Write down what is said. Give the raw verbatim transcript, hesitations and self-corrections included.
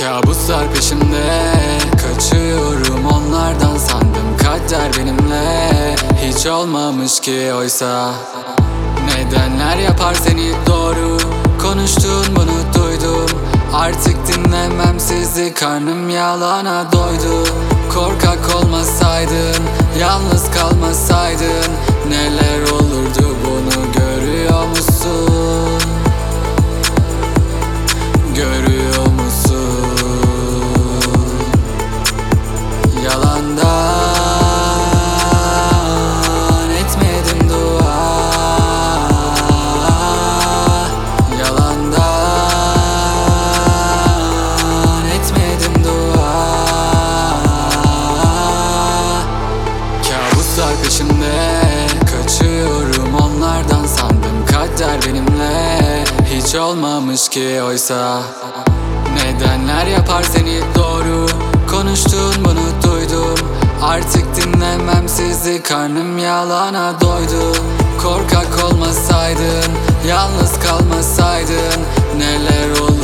Kabuslar peşimde, kaçıyorum onlardan, sandım kader benimle. Hiç olmamış ki oysa. Nedenler yapar seni doğru, konuştuğun bunu duydum. Artık dinlemem sizi, karnım yalana doydu. Korkak olmasaydın, yalnız kalmasaydın, neler olurdu bunu görüyor musun? Görüyor musun? Yalandan etmedim dua, yalandan etmedim dua. Kabuslar peşimde, kaçıyorum onlardan, sandım kader benimle. Hiç olmamış ki oysa. Nedenler yapar seni doğru, konuştuğun bunu duydum. Artık dinlemem sizi, karnım yalana doydu. Korkak olmasaydın, yalnız kalmasaydın, neler olur